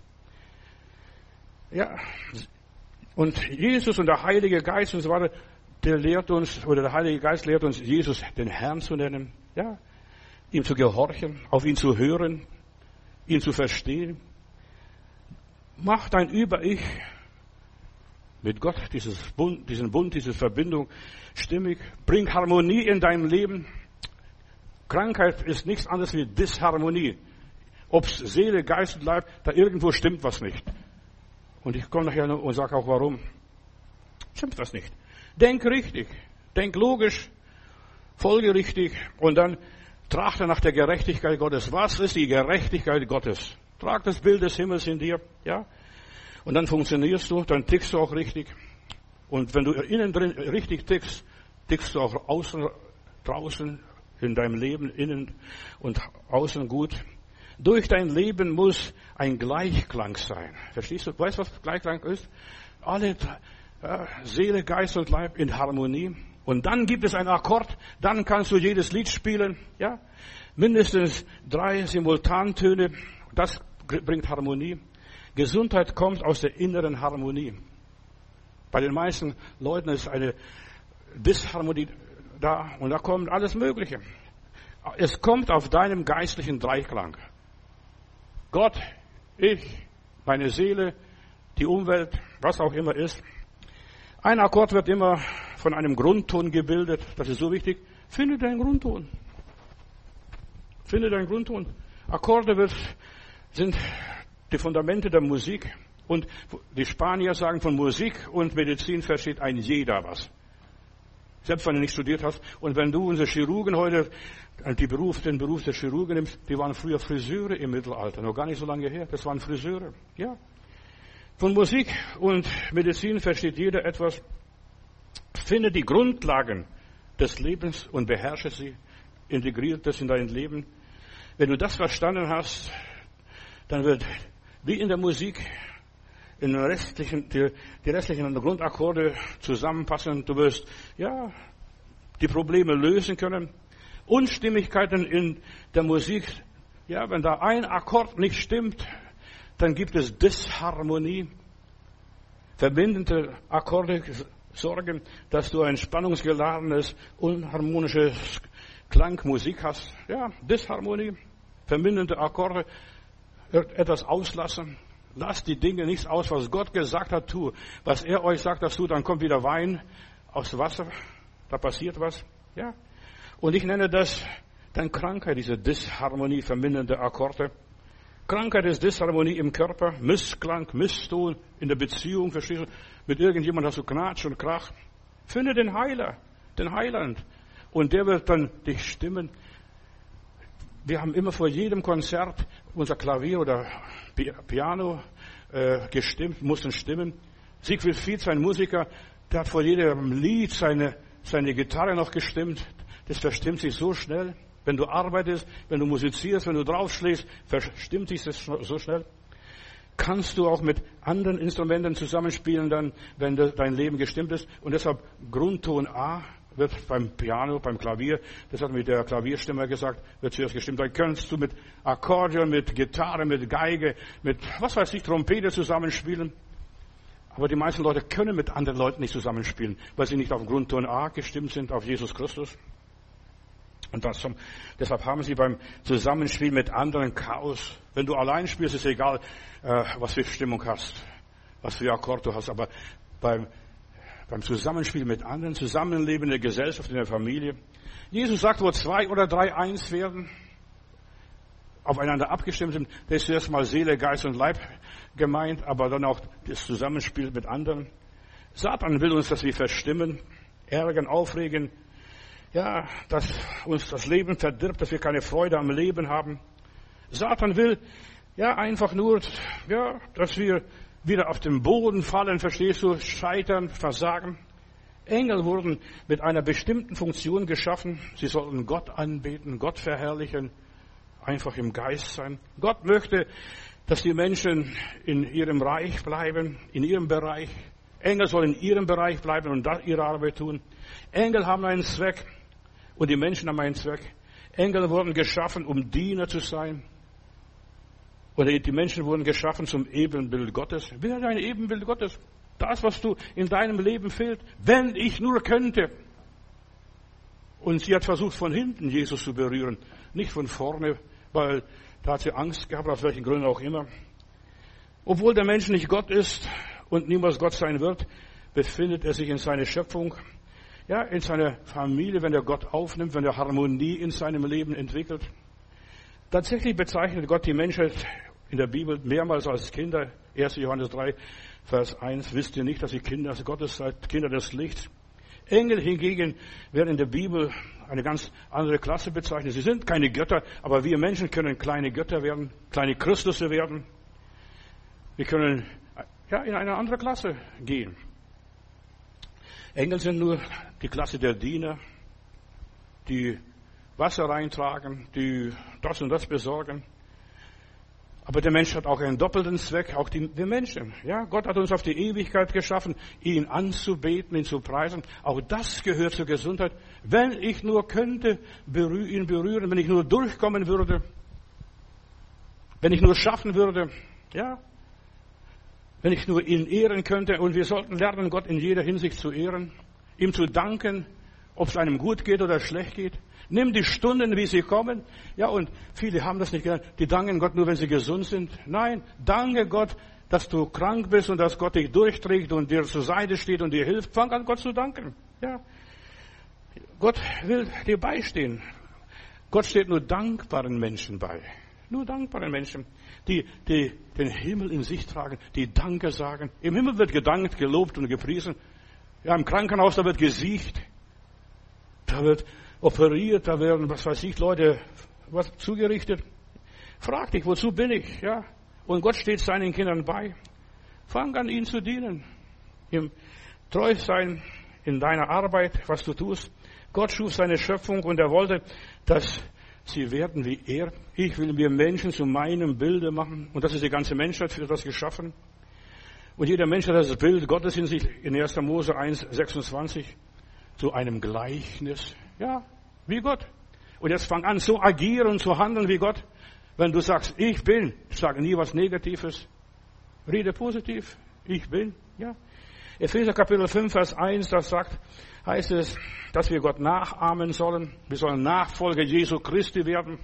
Ja, und Jesus und der Heilige Geist und so weiter, der lehrt uns, oder der Heilige Geist lehrt uns, Jesus den Herrn zu nennen, ja, ihm zu gehorchen, auf ihn zu hören, ihn zu verstehen. Mach dein Über-Ich mit Gott, dieses Bund, diesen Bund, diese Verbindung stimmig. Bring Harmonie in deinem Leben. Krankheit ist nichts anderes wie Disharmonie. Ob's Seele, Geist und Leib, da irgendwo stimmt was nicht. Und ich komme nachher und sage auch warum. Stimmt was nicht. Denk richtig, denk logisch, folgerichtig und dann trachte nach der Gerechtigkeit Gottes. Was ist die Gerechtigkeit Gottes? Trag das Bild des Himmels in dir, ja? Und dann funktionierst du, dann tickst du auch richtig. Und wenn du innen drin richtig tickst, tickst du auch außen, draußen, in deinem Leben, innen und außen gut. Durch dein Leben muss ein Gleichklang sein. Verstehst du? Weißt du, was Gleichklang ist? Alle äh, Seele, Geist und Leib in Harmonie. Und dann gibt es einen Akkord, dann kannst du jedes Lied spielen, ja? Mindestens drei Simultantöne, das bringt Harmonie. Gesundheit kommt aus der inneren Harmonie. Bei den meisten Leuten ist eine Disharmonie da und da kommt alles Mögliche. Es kommt auf deinem geistlichen Dreiklang. Gott, ich, meine Seele, die Umwelt, was auch immer ist. Ein Akkord wird immer von einem Grundton gebildet. Das ist so wichtig. Finde deinen Grundton. Finde deinen Grundton. Akkorde wird, sind die Fundamente der Musik. Und die Spanier sagen, von Musik und Medizin versteht ein jeder was. Selbst wenn du nicht studiert hast. Und wenn du unsere Chirurgen heute, die Beruf, den Beruf der Chirurgen nimmst, die waren früher Friseure im Mittelalter. Noch gar nicht so lange her. Das waren Friseure. Ja. Von Musik und Medizin versteht jeder etwas. Finde die Grundlagen des Lebens und beherrsche sie. Integriert das in dein Leben. Wenn du das verstanden hast, dann wird wie in der Musik in den restlichen, die, die restlichen Grundakkorde zusammenpassen. Du wirst, ja, die Probleme lösen können. Unstimmigkeiten in der Musik Ja, wenn da ein Akkord nicht stimmt, dann gibt es Disharmonie. Verbindende Akkorde sorgen, dass du ein spannungsgeladenes, unharmonisches Klangmusik hast. Ja, Disharmonie. Verbindende Akkorde. Etwas auslassen. Lasst die Dinge nicht aus, was Gott gesagt hat, tu. Was er euch sagt, das tut, dann kommt wieder Wein aus Wasser. Da passiert was. Ja. Und ich nenne das dann Krankheit, diese Disharmonie, vermindernde Akkorde. Krankheit ist Disharmonie im Körper, Missklang, Misston in der Beziehung, verstehst du? Mit irgendjemand hast du Knatsch und Krach. Finde den Heiler, den Heiland. Und der wird dann dich stimmen. Wir haben immer vor jedem Konzert unser Klavier oder Piano äh, gestimmt, mussten stimmen. Siegfried Fietz, ein Musiker, der hat vor jedem Lied seine, seine Gitarre noch gestimmt. Das verstimmt sich so schnell. Wenn du arbeitest, wenn du musizierst, wenn du draufschlägst, verstimmt sich das so schnell. Kannst du auch mit anderen Instrumenten zusammenspielen, dann, wenn dein Leben gestimmt ist. Und deshalb Grundton A wird beim Piano, beim Klavier, das hat mir der Klavierstimmer gesagt, wird zuerst gestimmt. Dann kannst du mit Akkordeon, mit Gitarre, mit Geige, mit, was weiß ich, Trompete zusammenspielen. Aber die meisten Leute können mit anderen Leuten nicht zusammenspielen, weil sie nicht auf Grundton A gestimmt sind, auf Jesus Christus. Und das, deshalb haben sie beim Zusammenspiel mit anderen Chaos. Wenn du allein spielst, ist egal, äh, was für Stimmung hast, was für Akkord du hast. Aber beim, beim Zusammenspiel mit anderen, Zusammenleben in der Gesellschaft, in der Familie. Jesus sagt, wo zwei oder drei eins werden, aufeinander abgestimmt sind, das ist erstmal Seele, Geist und Leib gemeint, aber dann auch das Zusammenspiel mit anderen. Satan will uns, dass wir verstimmen, ärgern, aufregen, ja, dass uns das Leben verdirbt, dass wir keine Freude am Leben haben. Satan will, ja, einfach nur, ja, dass wir wieder auf den Boden fallen, verstehst du, scheitern, versagen. Engel wurden mit einer bestimmten Funktion geschaffen. Sie sollten Gott anbeten, Gott verherrlichen, einfach im Geist sein. Gott möchte, dass die Menschen in ihrem Reich bleiben, in ihrem Bereich. Engel sollen in ihrem Bereich bleiben und da ihre Arbeit tun. Engel haben einen Zweck und die Menschen haben einen Zweck. Engel wurden geschaffen, um Diener zu sein. Oder die Menschen wurden geschaffen zum Ebenbild Gottes. Wer ist ein Ebenbild Gottes? Das, was du in deinem Leben fehlt. Wenn ich nur könnte. Und sie hat versucht, von hinten Jesus zu berühren. Nicht von vorne, weil da hat sie Angst gehabt, aus welchen Gründen auch immer. Obwohl der Mensch nicht Gott ist und niemals Gott sein wird, befindet er sich in seiner Schöpfung, ja, in seiner Familie, wenn er Gott aufnimmt, wenn er Harmonie in seinem Leben entwickelt. Tatsächlich bezeichnet Gott die Menschheit in der Bibel mehrmals als Kinder. erster Johannes drei, Vers eins. Wisst ihr nicht, dass ihr Kinder Gottes seid, Kinder des Lichts? Engel hingegen werden in der Bibel eine ganz andere Klasse bezeichnet. Sie sind keine Götter, aber wir Menschen können kleine Götter werden, kleine Christusse werden. Wir können ja in eine andere Klasse gehen. Engel sind nur die Klasse der Diener, die Wasser reintragen, die das und das besorgen. Aber der Mensch hat auch einen doppelten Zweck, auch die, die Menschen. Ja, Gott hat uns auf die Ewigkeit geschaffen, ihn anzubeten, ihn zu preisen. Auch das gehört zur Gesundheit. Wenn ich nur könnte, berühr, ihn berühren, wenn ich nur durchkommen würde, wenn ich nur schaffen würde, ja, wenn ich nur ihn ehren könnte. Und wir sollten lernen, Gott in jeder Hinsicht zu ehren, ihm zu danken, ob es einem gut geht oder schlecht geht. Nimm die Stunden, wie sie kommen. Ja, und viele haben das nicht gelernt. Die danken Gott nur, wenn sie gesund sind. Nein, danke Gott, dass du krank bist und dass Gott dich durchträgt und dir zur Seite steht und dir hilft. Fang an, Gott zu danken. Ja. Gott will dir beistehen. Gott steht nur dankbaren Menschen bei. Nur dankbaren Menschen, die, die den Himmel in sich tragen, die Danke sagen. Im Himmel wird gedankt, gelobt und gepriesen. Ja, im Krankenhaus, da wird gesiegt. Da wird operiert, da werden, was weiß ich, Leute was zugerichtet. Frag dich, wozu bin ich? Ja? Und Gott steht seinen Kindern bei. Fang an, ihn zu dienen. Ihm treu sein in deiner Arbeit, was du tust. Gott schuf seine Schöpfung und er wollte, dass sie werden wie er. Ich will mir Menschen zu meinem Bilde machen. Und das ist die ganze Menschheit für das geschaffen. Und jeder Mensch hat das Bild Gottes in sich, in erster Mose eins, sechsundzwanzig, zu einem Gleichnis. Ja, wie Gott. Und jetzt fang an, so agieren und zu handeln wie Gott. Wenn du sagst, ich bin, sag nie was Negatives. Rede positiv. Ich bin, ja. Epheser Kapitel fünf, Vers eins, das sagt, heißt es, dass wir Gott nachahmen sollen. Wir sollen Nachfolger Jesu Christi werden.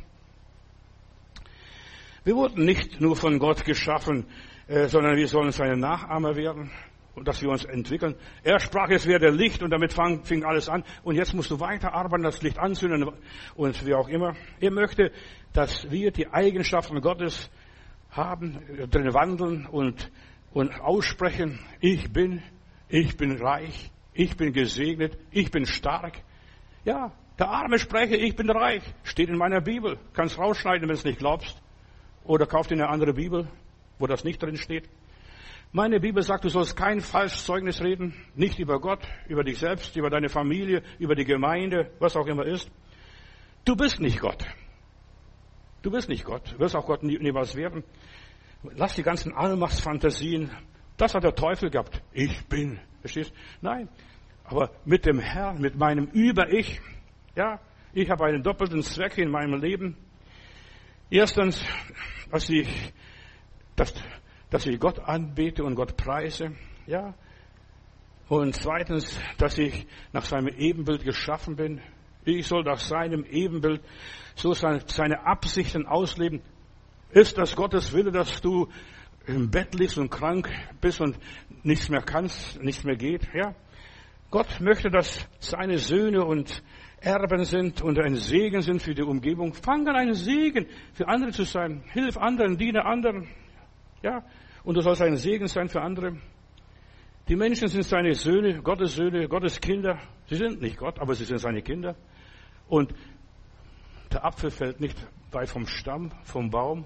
Wir wurden nicht nur von Gott geschaffen, äh, sondern wir sollen seine Nachahmer werden und dass wir uns entwickeln. Er sprach, es werde Licht und damit fang, fing alles an. Und jetzt musst du weiter arbeiten, das Licht anzünden und wie auch immer. Er möchte, dass wir die Eigenschaften Gottes haben, drin wandeln und, und aussprechen. Ich bin, ich bin reich, ich bin gesegnet, ich bin stark. Ja, der Arme spreche, ich bin reich. Steht in meiner Bibel. Kannst rausschneiden, wenn du es nicht glaubst. Oder kauf dir eine andere Bibel, wo das nicht drin steht. Meine Bibel sagt, du sollst kein falsches Zeugnis reden. Nicht über Gott, über dich selbst, über deine Familie, über die Gemeinde, was auch immer ist. Du bist nicht Gott. Du bist nicht Gott. Du wirst auch Gott nie, niemals werden. Lass die ganzen Allmachtsfantasien. Das hat der Teufel gehabt. Ich bin. Verstehst? Nein. Aber mit dem Herrn, mit meinem Über-Ich. Ja, ich habe einen doppelten Zweck in meinem Leben. Erstens, dass ich, dass, dass ich Gott anbete und Gott preise. Ja. Und zweitens, dass ich nach seinem Ebenbild geschaffen bin. Ich soll nach seinem Ebenbild so seine, seine Absichten ausleben. Ist das Gottes Wille, dass du im Bett liegst und krank bist und nichts mehr kannst, nichts mehr geht? Ja. Gott möchte, dass seine Söhne und Erben sind und ein Segen sind für die Umgebung. Fang an, ein Segen für andere zu sein. Hilf anderen, diene anderen. Ja. Und du sollst ein Segen sein für andere. Die Menschen sind seine Söhne, Gottes Söhne, Gottes Kinder. Sie sind nicht Gott, aber sie sind seine Kinder. Und der Apfel fällt nicht weit vom Stamm, vom Baum.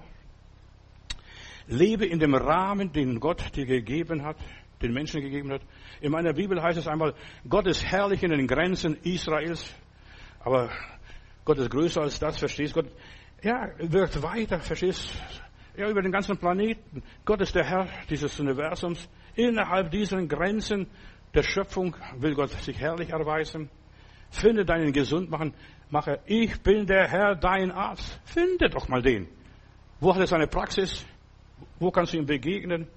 Lebe in dem Rahmen, den Gott dir gegeben hat, den Menschen gegeben hat. In meiner Bibel heißt es einmal, Gott ist herrlich in den Grenzen Israels. Aber Gott ist größer als das, verstehst du? Gott, ja, wirkt weiter, verstehst du? Ja, über den ganzen Planeten. Gott ist der Herr dieses Universums. Innerhalb dieser Grenzen der Schöpfung will Gott sich herrlich erweisen. Finde deinen Gesundmacher. Ich bin der Herr, dein Arzt. Finde doch mal den. Wo hat er seine Praxis? Wo kannst du ihm begegnen?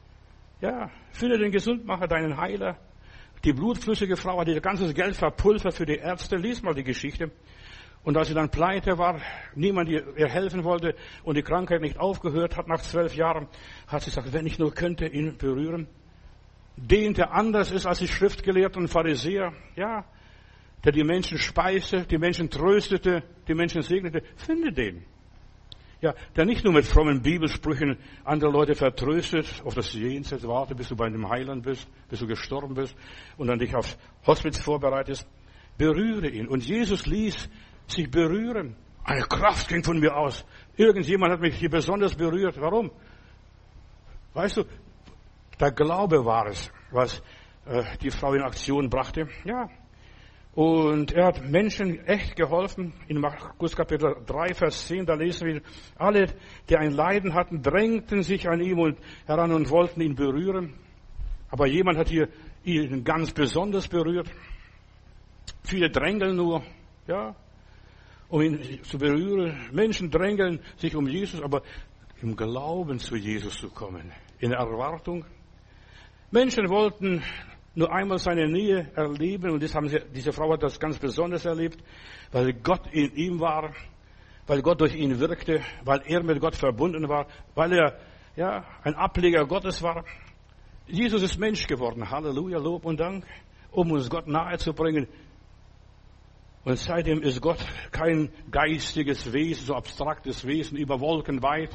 Ja, finde den Gesundmacher, deinen Heiler. Die blutflüssige Frau hat ihr ganzes Geld verpulvert für die Ärzte. Lies mal die Geschichte. Und als sie dann pleite war, niemand ihr helfen wollte und die Krankheit nicht aufgehört hat nach zwölf Jahren, hat sie gesagt, wenn ich nur könnte ihn berühren. Den, der anders ist als die Schriftgelehrten und Pharisäer, ja, der die Menschen speiste, die Menschen tröstete, die Menschen segnete, finde den. Ja, der nicht nur mit frommen Bibelsprüchen andere Leute vertröstet, auf das Jenseits warte, bis du bei einem Heiland bist, bis du gestorben bist und dann dich auf Hospiz vorbereitest. Berühre ihn. Und Jesus ließ sich berühren. Eine Kraft ging von mir aus. Irgendjemand hat mich hier besonders berührt. Warum? Weißt du, der Glaube war es, was äh, die Frau in Aktion brachte. Ja. Und er hat Menschen echt geholfen. In Markus Kapitel drei, Vers zehn, da lesen wir, alle, die ein Leiden hatten, drängten sich an ihm und heran und wollten ihn berühren. Aber jemand hat hier ihn ganz besonders berührt. Viele drängeln nur, ja, um ihn zu berühren. Menschen drängeln sich um Jesus, aber im Glauben zu Jesus zu kommen, in Erwartung. Menschen wollten nur einmal seine Nähe erleben und das haben sie, diese Frau hat das ganz besonders erlebt, weil Gott in ihm war, weil Gott durch ihn wirkte, weil er mit Gott verbunden war, weil er ja ein Ableger Gottes war. Jesus ist Mensch geworden, Halleluja, Lob und Dank, um uns Gott nahe zu bringen. Und seitdem ist Gott kein geistiges Wesen, so abstraktes Wesen über Wolken weit.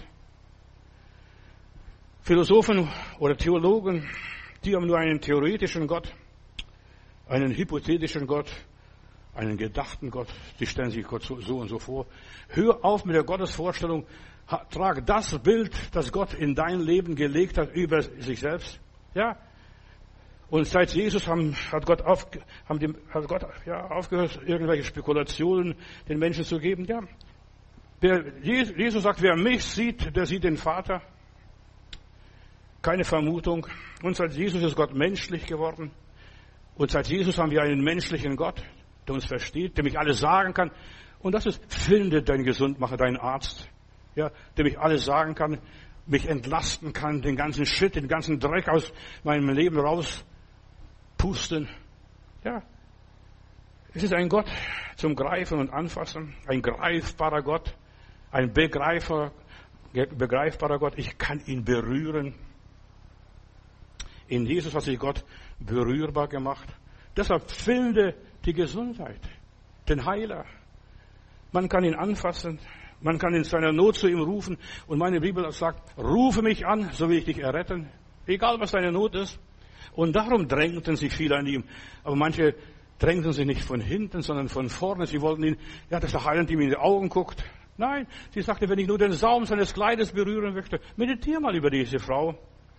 Philosophen oder Theologen, die haben nur einen theoretischen Gott, einen hypothetischen Gott, einen gedachten Gott. Die stellen sich Gott so, so und so vor. Hör auf mit der Gottesvorstellung. Trag das Bild, das Gott in dein Leben gelegt hat, über sich selbst. Ja. Und seit Jesus haben, hat Gott, auf, haben die, hat Gott ja, aufgehört, irgendwelche Spekulationen den Menschen zu geben. Ja. Der, Jesus sagt, wer mich sieht, der sieht den Vater. Keine Vermutung. Und seit Jesus ist Gott menschlich geworden. Und seit Jesus haben wir einen menschlichen Gott, der uns versteht, der mich alles sagen kann. Und das ist, finde deinen Gesundmacher, deinen Arzt. ja, dem ich alles sagen kann, mich entlasten kann, den ganzen Shit, den ganzen Dreck aus meinem Leben rauspusten. Ja, es ist ein Gott zum Greifen und Anfassen, ein greifbarer Gott, ein begreifer, begreifbarer Gott. Ich kann ihn berühren. In Jesus hat sich Gott berührbar gemacht. Deshalb finde die Gesundheit, den Heiler. Man kann ihn anfassen, man kann in seiner Not zu ihm rufen. Und meine Bibel sagt, rufe mich an, so will ich dich erretten. Egal, was deine Not ist. Und darum drängten sich viele an ihm. Aber manche drängten sich nicht von hinten, sondern von vorne. Sie wollten ihn, ja, dass der Heiland ihm in die Augen guckt. Nein, sie sagte, wenn ich nur den Saum seines Kleides berühren möchte, meditiere mal über diese Frau.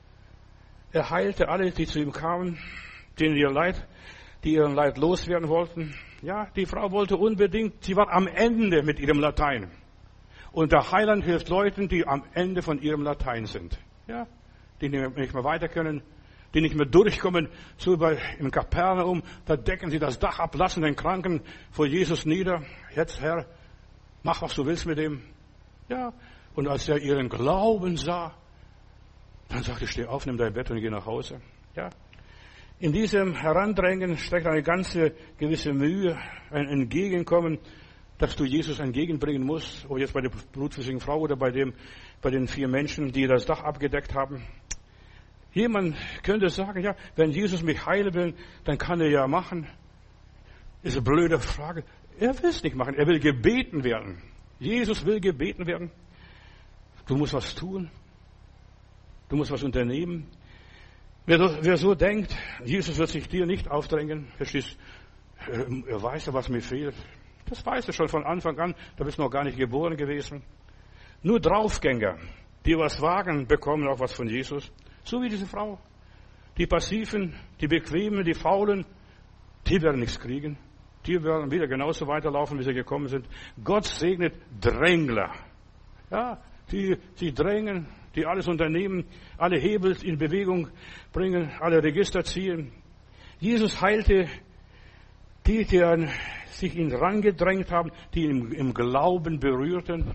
Er heilte alle, die zu ihm kamen, denen ihr Leid, die ihren Leid loswerden wollten. Ja, die Frau wollte unbedingt, sie war am Ende mit ihrem Latein. Und der Heiland hilft Leuten, die am Ende von ihrem Latein sind. Ja, die nicht mehr weiter können, die nicht mehr durchkommen. So bei, im Kapernaum, da decken sie das Dach ab, lassen den Kranken vor Jesus nieder. Jetzt, Herr, mach, was du willst mit ihm. Ja, und als er ihren Glauben sah, dann sagte, steh auf, nimm dein Bett und geh nach Hause. Ja. In diesem Herandrängen steckt eine ganze gewisse Mühe, ein Entgegenkommen, dass du Jesus entgegenbringen musst. Ob jetzt bei der blutflüssigen Frau oder bei dem, bei den vier Menschen, die das Dach abgedeckt haben. Jemand könnte sagen, ja, wenn Jesus mich heilen will, dann kann er ja machen. Ist eine blöde Frage. Er will es nicht machen. Er will gebeten werden. Jesus will gebeten werden. Du musst was tun. Du musst was unternehmen. Wer, wer so denkt, Jesus wird sich dir nicht aufdrängen, verstehst, er weiß ja, was mir fehlt. Das weiß er schon von Anfang an, da bist du noch gar nicht geboren gewesen. Nur Draufgänger, die was wagen, bekommen auch was von Jesus. So wie diese Frau. Die Passiven, die Bequemen, die Faulen, die werden nichts kriegen. Die werden wieder genauso weiterlaufen, wie sie gekommen sind. Gott segnet Drängler. Ja, die, die drängen, die alles unternehmen, alle Hebel in Bewegung bringen, alle Register ziehen. Jesus heilte die, die an, sich ihn rangedrängt haben, die ihn im Glauben berührten.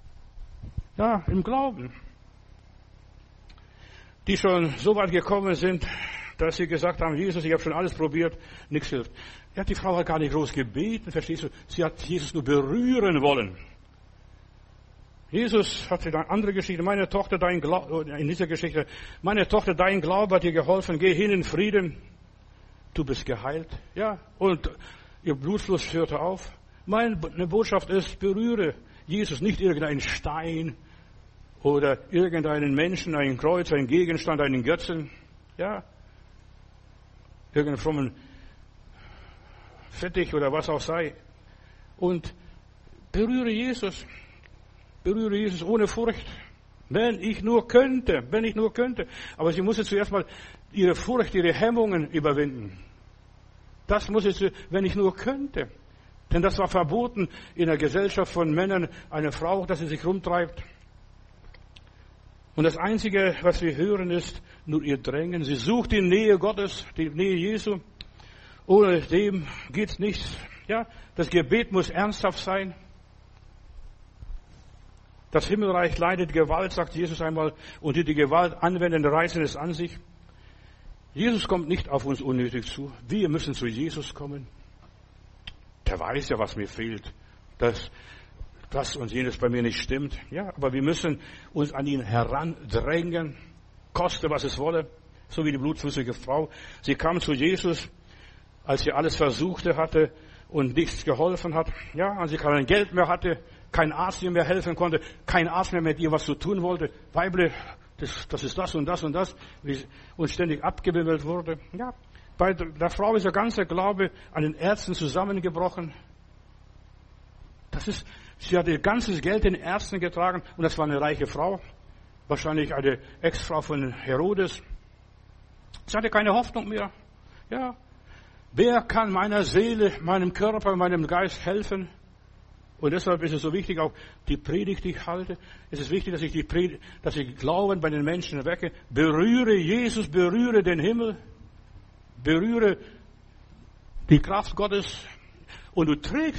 Ja, im Glauben. Die schon so weit gekommen sind, dass sie gesagt haben, Jesus, ich habe schon alles probiert, nichts hilft. Ja, die Frau hat gar nicht groß gebeten, verstehst du? Sie hat Jesus nur berühren wollen. Jesus hatte eine andere Geschichte. Meine Tochter, dein Glaube, in dieser Geschichte, meine Tochter, dein Glaube hat dir geholfen. Geh hin in Frieden. Du bist geheilt. Ja, und ihr Blutfluss hörte auf. Meine Botschaft ist, berühre Jesus, nicht irgendeinen Stein oder irgendeinen Menschen, ein Kreuz, einen Gegenstand, einen Götzen. Ja, irgendeinen frommen Fittich oder was auch sei. Und berühre Jesus. Berühre Jesus ohne Furcht. Wenn ich nur könnte, wenn ich nur könnte. Aber sie musste zuerst mal ihre Furcht, ihre Hemmungen überwinden. Das muss sie, wenn ich nur könnte. Denn das war verboten in der Gesellschaft von Männern, eine Frau, dass sie sich rumtreibt. Und das Einzige, was wir hören, ist nur ihr Drängen. Sie sucht die Nähe Gottes, die Nähe Jesu. Ohne dem geht's nichts. Ja, das Gebet muss ernsthaft sein. Das Himmelreich leidet Gewalt, sagt Jesus einmal, und die die Gewalt anwenden, reißen es an sich. Jesus kommt nicht auf uns unnötig zu. Wir müssen zu Jesus kommen. Der weiß ja, was mir fehlt, dass das und jenes bei mir nicht stimmt. Ja, aber wir müssen uns an ihn herandrängen, koste, was es wolle, so wie die blutflüssige Frau. Sie kam zu Jesus, als sie alles versuchte hatte und nichts geholfen hat. Ja, als sie kein Geld mehr hatte, kein Arzt ihr mehr helfen konnte, kein Arzt mehr mit ihr was zu tun wollte. Weible, das, das ist das und das und das, und ständig abgewimmelt wurde. Ja, bei der Frau ist der ganze Glaube an den Ärzten zusammengebrochen. Das ist, sie hat ihr ganzes Geld den Ärzten getragen, und das war eine reiche Frau, wahrscheinlich eine Ex-Frau von Herodes. Sie hatte keine Hoffnung mehr. Ja, wer kann meiner Seele, meinem Körper, meinem Geist helfen? Und deshalb ist es so wichtig, auch die Predigt, die ich halte. Es ist wichtig, dass ich die Predigt, dass ich Glauben bei den Menschen wecke. Berühre Jesus, berühre den Himmel, berühre die Kraft Gottes. Und du trägst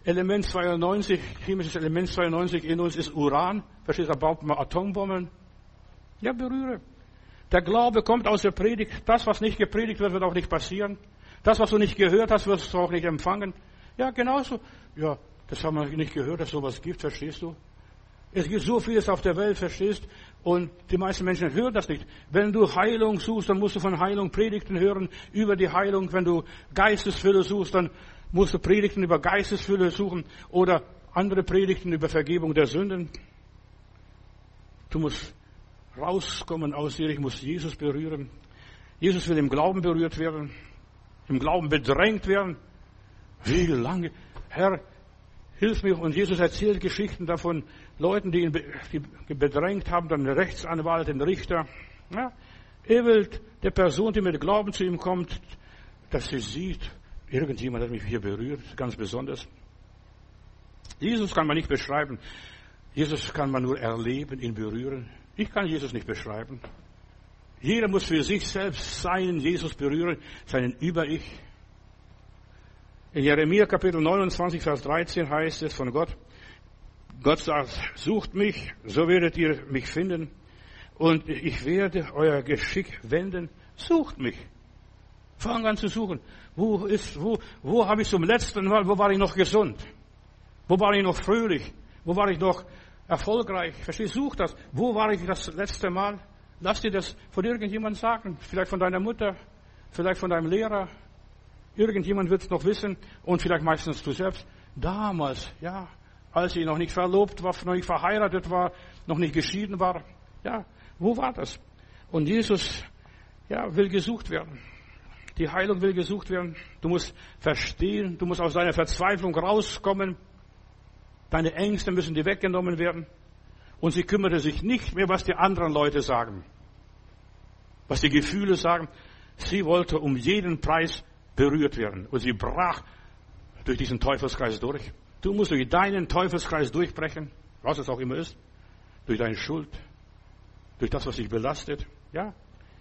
Element zweiundneunzig, chemisches Element zweiundneunzig in uns ist Uran. Verstehst du, da baut man Atombomben. Ja, berühre. Der Glaube kommt aus der Predigt. Das, was nicht gepredigt wird, wird auch nicht passieren. Das, was du nicht gehört hast, wirst du auch nicht empfangen. Ja, genauso. Ja, das haben wir nicht gehört, dass es sowas gibt, verstehst du? Es gibt so vieles auf der Welt, verstehst? Und die meisten Menschen hören das nicht. Wenn du Heilung suchst, dann musst du von Heilung Predigten hören über die Heilung. Wenn du Geistesfülle suchst, dann musst du Predigten über Geistesfülle suchen oder andere Predigten über Vergebung der Sünden. Du musst rauskommen aus dir, ich muss Jesus berühren. Jesus will im Glauben berührt werden, im Glauben bedrängt werden. Wie lange? Herr, hilf mir. Und Jesus erzählt Geschichten davon, Leuten, die ihn bedrängt haben, dann den Rechtsanwalt, den Richter. Ja, er will der Person, die mit Glauben zu ihm kommt, dass sie sieht, irgendjemand hat mich hier berührt, ganz besonders. Jesus kann man nicht beschreiben. Jesus kann man nur erleben, ihn berühren. Ich kann Jesus nicht beschreiben. Jeder muss für sich selbst seinen Jesus berühren, seinen Über-Ich. In Jeremia Kapitel neunundzwanzig, Vers dreizehn heißt es von Gott, Gott sagt, sucht mich, so werdet ihr mich finden und ich werde euer Geschick wenden. Sucht mich. Fang an zu suchen. Wo ist, wo, wo habe ich zum letzten Mal, wo war ich noch gesund? Wo war ich noch fröhlich? Wo war ich noch erfolgreich? Verstehst du? Such das. Wo war ich das letzte Mal? Lass dir das von irgendjemandem sagen. Vielleicht von deiner Mutter, vielleicht von deinem Lehrer. Irgendjemand wird es noch wissen und vielleicht meistens du selbst. Damals, ja, als ich noch nicht verlobt war, noch nicht verheiratet war, noch nicht geschieden war. Ja, wo war das? Und Jesus, ja, will gesucht werden. Die Heilung will gesucht werden. Du musst verstehen, du musst aus deiner Verzweiflung rauskommen. Deine Ängste müssen dir weggenommen werden. Und sie kümmerte sich nicht mehr, was die anderen Leute sagen. Was die Gefühle sagen. Sie wollte um jeden Preis berührt werden. Und sie brach durch diesen Teufelskreis durch. Du musst durch deinen Teufelskreis durchbrechen, was es auch immer ist. Durch deine Schuld. Durch das, was dich belastet. Ja.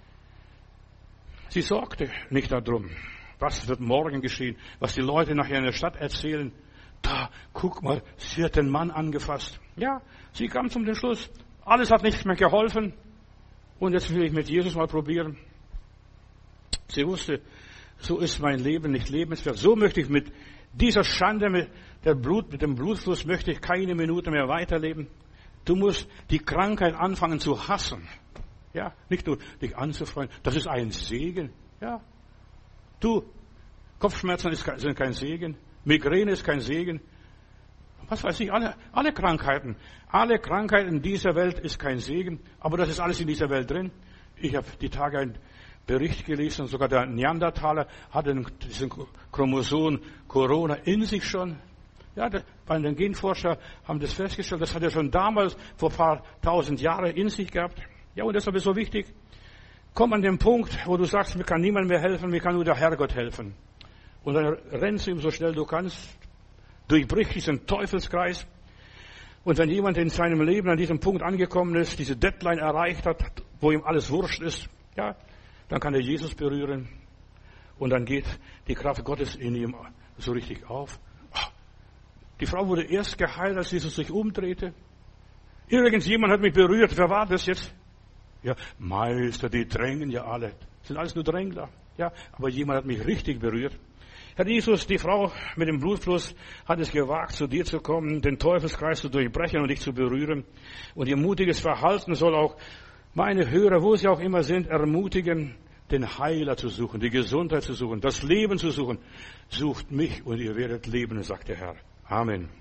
Sie sorgte nicht darum, was wird morgen geschehen, was die Leute nachher in der Stadt erzählen. Da, guck mal, sie hat den Mann angefasst. Ja, sie kam zum Schluss. Alles hat nicht mehr geholfen. Und jetzt will ich mit Jesus mal probieren. Sie wusste, so ist mein Leben nicht lebenswert. So möchte ich mit dieser Schande, mit, der Blut, mit dem Blutfluss, möchte ich keine Minute mehr weiterleben. Du musst die Krankheit anfangen zu hassen. Ja, nicht nur dich anzufreuen. Das ist ein Segen. Ja. Du, Kopfschmerzen sind kein Segen. Migräne ist kein Segen. Was weiß ich, alle, alle Krankheiten. Alle Krankheiten dieser Welt ist kein Segen. Aber das ist alles in dieser Welt drin. Ich habe die Tage einen Bericht gelesen, sogar der Neandertaler hatte diesen Chromosom Corona in sich schon. Ja, bei den Genforscher haben das festgestellt, das hat er schon damals vor ein paar tausend Jahren in sich gehabt. Ja, und deshalb ist es so wichtig, komm an den Punkt, wo du sagst, mir kann niemand mehr helfen, mir kann nur der Herrgott helfen. Und dann rennst du ihm so schnell du kannst, durchbrich diesen Teufelskreis. Und wenn jemand in seinem Leben an diesem Punkt angekommen ist, diese Deadline erreicht hat, wo ihm alles wurscht ist, ja, dann kann er Jesus berühren. Und dann geht die Kraft Gottes in ihm so richtig auf. Die Frau wurde erst geheilt, als Jesus sich umdrehte. Irgendjemand hat mich berührt. Wer war das jetzt? Ja, Meister, die drängen ja alle. Das sind alles nur Drängler. Ja, aber jemand hat mich richtig berührt. Herr Jesus, die Frau mit dem Blutfluss hat es gewagt, zu dir zu kommen, den Teufelskreis zu durchbrechen und dich zu berühren. Und ihr mutiges Verhalten soll auch meine Hörer, wo sie auch immer sind, ermutigen, den Heiler zu suchen, die Gesundheit zu suchen, das Leben zu suchen. Sucht mich und ihr werdet leben, sagt der Herr. Amen.